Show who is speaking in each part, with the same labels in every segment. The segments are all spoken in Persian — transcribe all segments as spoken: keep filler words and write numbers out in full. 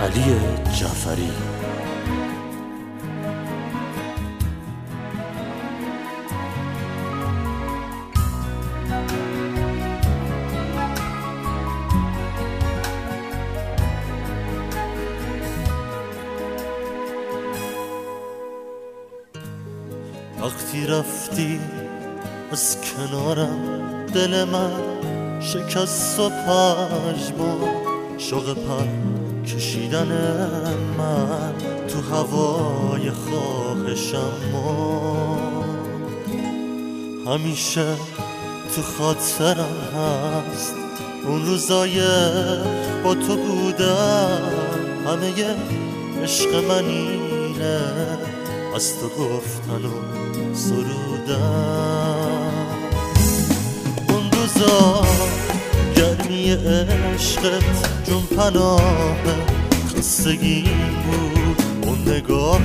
Speaker 1: علی جعفری. وقتی رفتی از کنارم دل من شکست و پژمرد، شوق پر کشیدن من تو هوای خواهشم مرد. همیشه تو خاطرم هست اون روزای با تو بودم، همه عشق من اینه از تو گفتن و سرودن. اون روزا گرمی عشقت جون پناه خستگیم بود، اون نگاه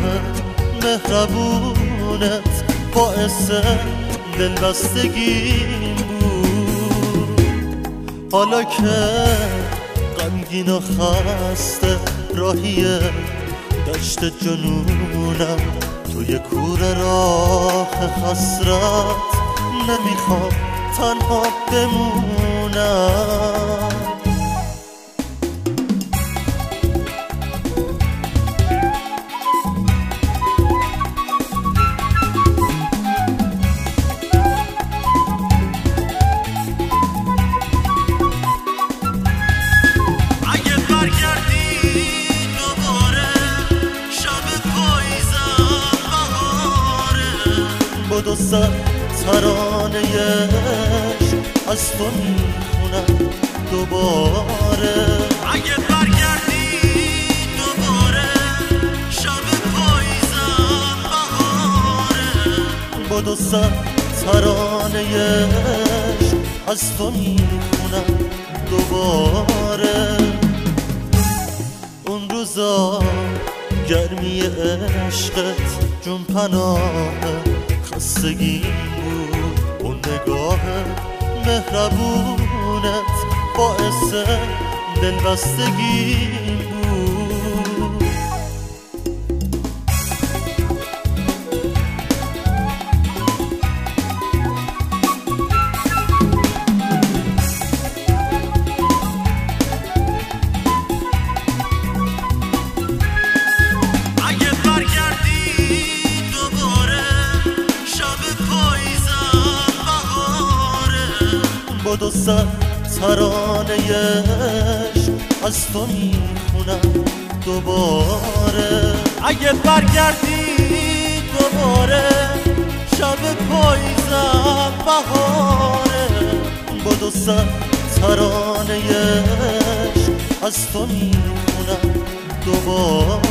Speaker 1: مهربونت باعث دلبستگیم بود. حالا که غمگین و خسته راهی دشت جنونم، توی کوره راه حسرت نمیخوام تنها بمونم. با دو سر ترانه عشق از تو میخونم دوباره. اگه برگردی دوباره شب پاییزم بهاره. با دو سر ترانه عشق از تو میخونم دوباره. اون روزا گرمی عشقت جون پناه خستگی بود، اون نگاه مهربونت باعث دلبستگی بود. با دو سر ترانه عشق از تو میخونم دوباره. اگه برگردی دوباره شب پاییزم بهاره. با دو سر ترانه عشق از تو میخونم دوباره.